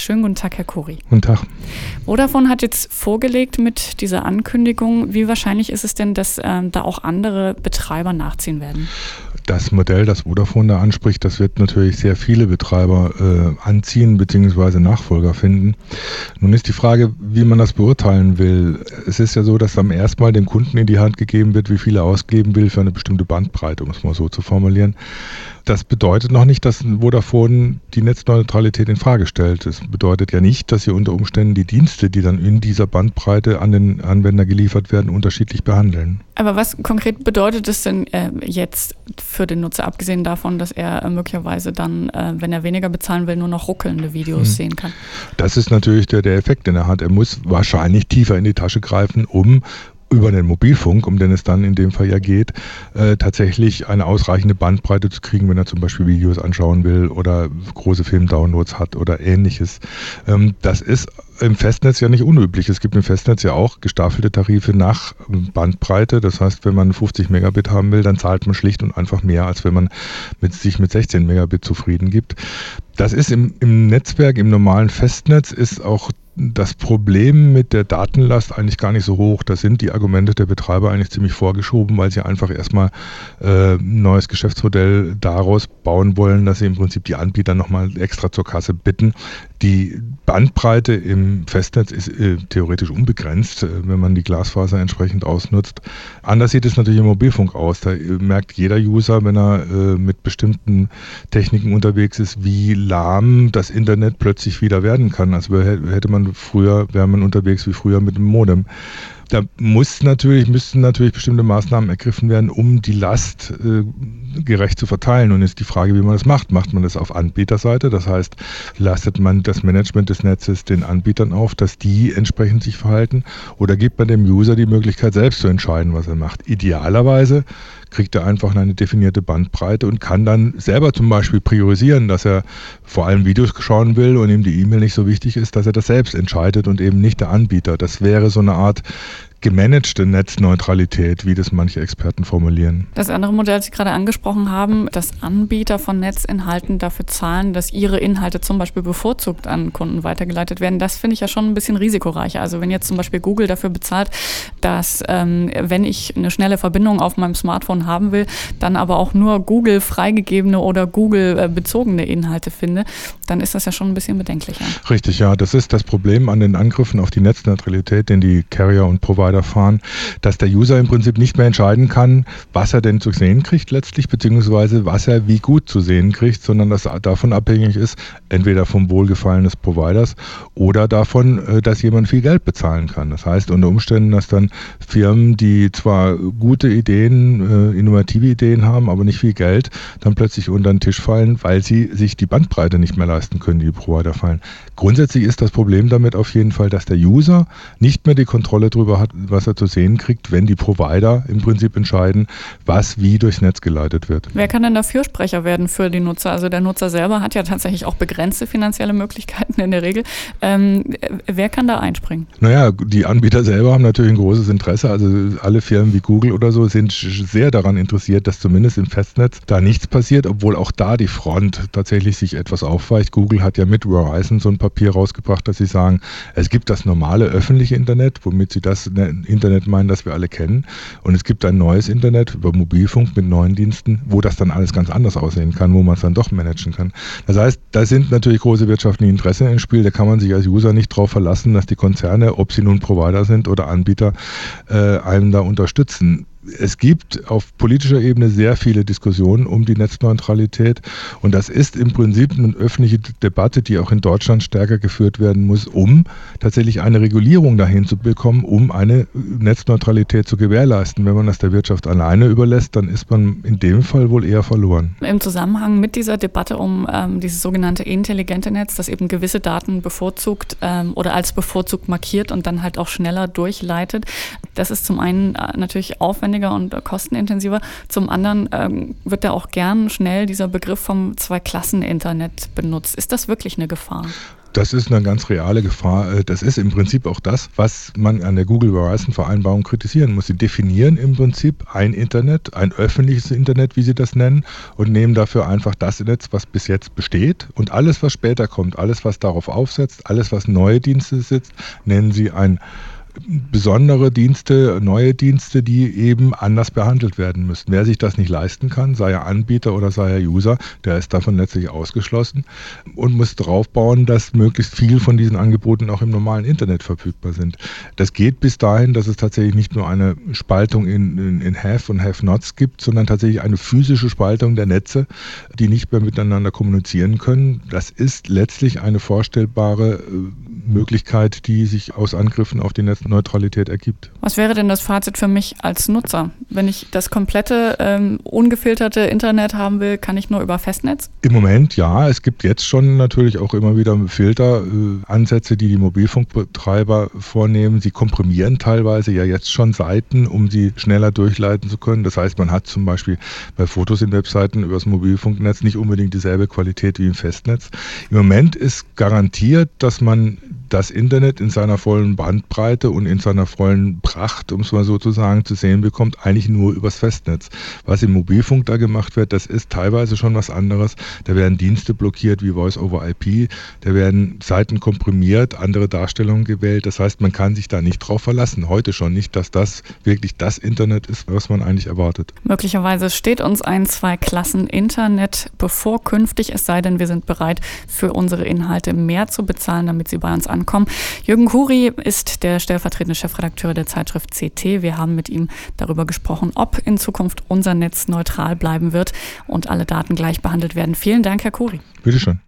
Schönen guten Tag, Herr Khoury. Guten Tag. Vodafone hat jetzt vorgelegt mit dieser Ankündigung. Wie wahrscheinlich ist es denn, dass da auch andere Betreiber nachziehen werden? Das Modell, das Vodafone da anspricht, das wird natürlich sehr viele Betreiber anziehen bzw. Nachfolger finden. Nun ist die Frage, wie man das beurteilen will. Es ist ja so, dass am ersten Mal dem Kunden in die Hand gegeben wird, wie viel er ausgeben will für eine bestimmte Bandbreite, um es mal so zu formulieren. Das bedeutet noch nicht, dass Vodafone die Netzneutralität in Frage stellt. Es bedeutet ja nicht, dass sie unter Umständen die Dienste, die dann in dieser Bandbreite an den Anwender geliefert werden, unterschiedlich behandeln. Aber was konkret bedeutet es denn jetzt für den Nutzer, abgesehen davon, dass er möglicherweise dann, wenn er weniger bezahlen will, nur noch ruckelnde Videos sehen kann? Das ist natürlich der Effekt, den er hat. Er muss wahrscheinlich tiefer in die Tasche greifen, um über den Mobilfunk, um den es dann in dem Fall ja geht, tatsächlich eine ausreichende Bandbreite zu kriegen, wenn er zum Beispiel Videos anschauen will oder große Filmdownloads hat oder ähnliches. Das ist im Festnetz ja nicht unüblich. Es gibt im Festnetz ja auch gestaffelte Tarife nach Bandbreite. Das heißt, wenn man 50 Megabit haben will, dann zahlt man schlicht und einfach mehr, als wenn man sich mit 16 Megabit zufrieden gibt. Das ist im Netzwerk, im normalen Festnetz ist auch das Problem mit der Datenlast eigentlich gar nicht so hoch. Da sind die Argumente der Betreiber eigentlich ziemlich vorgeschoben, weil sie einfach erstmal ein neues Geschäftsmodell daraus bauen wollen, dass sie im Prinzip die Anbieter nochmal extra zur Kasse bitten. Die Bandbreite im Festnetz ist theoretisch unbegrenzt, wenn man die Glasfaser entsprechend ausnutzt. Anders sieht es natürlich im Mobilfunk aus. Da merkt jeder User, wenn er mit bestimmten Techniken unterwegs ist, wie lahm das Internet plötzlich wieder werden kann. Also wäre man unterwegs wie früher mit dem Modem. Da müssten natürlich bestimmte Maßnahmen ergriffen werden, um die Last gerecht zu verteilen. Und ist die Frage, wie man das macht. Macht man das auf Anbieterseite? Das heißt, lastet man das Management des Netzes den Anbietern auf, dass die entsprechend sich verhalten? Oder gibt man dem User die Möglichkeit, selbst zu entscheiden, was er macht? Idealerweise kriegt er einfach eine definierte Bandbreite und kann dann selber zum Beispiel priorisieren, dass er vor allem Videos schauen will und ihm die E-Mail nicht so wichtig ist, dass er das selbst entscheidet und eben nicht der Anbieter. Das wäre so eine Art gemanagte Netzneutralität, wie das manche Experten formulieren. Das andere Modell, das Sie gerade angesprochen haben, dass Anbieter von Netzinhalten dafür zahlen, dass ihre Inhalte zum Beispiel bevorzugt an Kunden weitergeleitet werden, das finde ich ja schon ein bisschen risikoreicher. Also wenn jetzt zum Beispiel Google dafür bezahlt, dass wenn ich eine schnelle Verbindung auf meinem Smartphone haben will, dann aber auch nur Google freigegebene oder Google bezogene Inhalte finde, dann ist das ja schon ein bisschen bedenklicher. Richtig, ja. Das ist das Problem an den Angriffen auf die Netzneutralität, den die Carrier und Provider fahren, dass der User im Prinzip nicht mehr entscheiden kann, was er denn zu sehen kriegt letztlich, beziehungsweise was er wie gut zu sehen kriegt, sondern dass er davon abhängig ist, entweder vom Wohlgefallen des Providers oder davon, dass jemand viel Geld bezahlen kann. Das heißt unter Umständen, dass dann Firmen, die zwar gute Ideen, innovative Ideen haben, aber nicht viel Geld, dann plötzlich unter den Tisch fallen, weil sie sich die Bandbreite nicht mehr leisten können, die Provider fallen. Grundsätzlich ist das Problem damit auf jeden Fall, dass der User nicht mehr die Kontrolle darüber hat, was er zu sehen kriegt, wenn die Provider im Prinzip entscheiden, was wie durchs Netz geleitet wird. Wer kann denn da Fürsprecher werden für die Nutzer? Also der Nutzer selber hat ja tatsächlich auch begrenzte finanzielle Möglichkeiten in der Regel. Wer kann da einspringen? Naja, die Anbieter selber haben natürlich ein großes Interesse. Also alle Firmen wie Google oder so sind sehr daran interessiert, dass zumindest im Festnetz da nichts passiert, obwohl auch da die Front tatsächlich sich etwas aufweicht. Google hat ja mit Verizon so ein Papier rausgebracht, dass sie sagen, es gibt das normale öffentliche Internet, womit sie das Internet meinen, das wir alle kennen. Und es gibt ein neues Internet über Mobilfunk mit neuen Diensten, wo das dann alles ganz anders aussehen kann, wo man es dann doch managen kann. Das heißt, da sind natürlich große wirtschaftliche Interessen im Spiel. Da kann man sich als User nicht darauf verlassen, dass die Konzerne, ob sie nun Provider sind oder Anbieter, einem da unterstützen. Es gibt auf politischer Ebene sehr viele Diskussionen um die Netzneutralität und das ist im Prinzip eine öffentliche Debatte, die auch in Deutschland stärker geführt werden muss, um tatsächlich eine Regulierung dahin zu bekommen, um eine Netzneutralität zu gewährleisten. Wenn man das der Wirtschaft alleine überlässt, dann ist man in dem Fall wohl eher verloren. Im Zusammenhang mit dieser Debatte um dieses sogenannte intelligente Netz, das eben gewisse Daten bevorzugt oder als bevorzugt markiert und dann halt auch schneller durchleitet, das ist zum einen natürlich aufwendig aufwendiger und kostenintensiver. Zum anderen wird da auch gern schnell dieser Begriff vom Zwei-Klassen-Internet benutzt. Ist das wirklich eine Gefahr? Das ist eine ganz reale Gefahr. Das ist im Prinzip auch das, was man an der Google-Verizon-Vereinbarung kritisieren muss. Sie definieren im Prinzip ein Internet, ein öffentliches Internet, wie sie das nennen, und nehmen dafür einfach das Netz, was bis jetzt besteht. Und alles, was später kommt, alles, was darauf aufsetzt, alles, was neue Dienste sitzt, nennen sie ein besondere Dienste, neue Dienste, die eben anders behandelt werden müssen. Wer sich das nicht leisten kann, sei er Anbieter oder sei er User, der ist davon letztlich ausgeschlossen und muss darauf bauen, dass möglichst viel von diesen Angeboten auch im normalen Internet verfügbar sind. Das geht bis dahin, dass es tatsächlich nicht nur eine Spaltung in Have und Have-Nots gibt, sondern tatsächlich eine physische Spaltung der Netze, die nicht mehr miteinander kommunizieren können. Das ist letztlich eine vorstellbare Möglichkeit, die sich aus Angriffen auf die Netzneutralität ergibt. Was wäre denn das Fazit für mich als Nutzer? Wenn ich das komplette, ungefilterte Internet haben will, kann ich nur über Festnetz? Im Moment ja. Es gibt jetzt schon natürlich auch immer wieder Filteransätze, die Mobilfunkbetreiber vornehmen. Sie komprimieren teilweise ja jetzt schon Seiten, um sie schneller durchleiten zu können. Das heißt, man hat zum Beispiel bei Fotos in Webseiten über das Mobilfunknetz nicht unbedingt dieselbe Qualität wie im Festnetz. Im Moment ist garantiert, dass man das Internet in seiner vollen Bandbreite und in seiner vollen Pracht, um es mal so zu sagen, zu sehen bekommt, eigentlich nur übers Festnetz. Was im Mobilfunk da gemacht wird, das ist teilweise schon was anderes. Da werden Dienste blockiert wie Voice-over-IP, da werden Seiten komprimiert, andere Darstellungen gewählt. Das heißt, man kann sich da nicht drauf verlassen, heute schon nicht, dass das wirklich das Internet ist, was man eigentlich erwartet. Möglicherweise steht uns ein Zwei-Klassen-Internet bevor künftig, es sei denn, wir sind bereit, für unsere Inhalte mehr zu bezahlen, damit sie bei uns ankommen. Jürgen Kuri ist der stellvertretende Chefredakteur der Zeitschrift CT. Wir haben mit ihm darüber gesprochen, ob in Zukunft unser Netz neutral bleiben wird und alle Daten gleich behandelt werden. Vielen Dank, Herr Kuri. Bitteschön.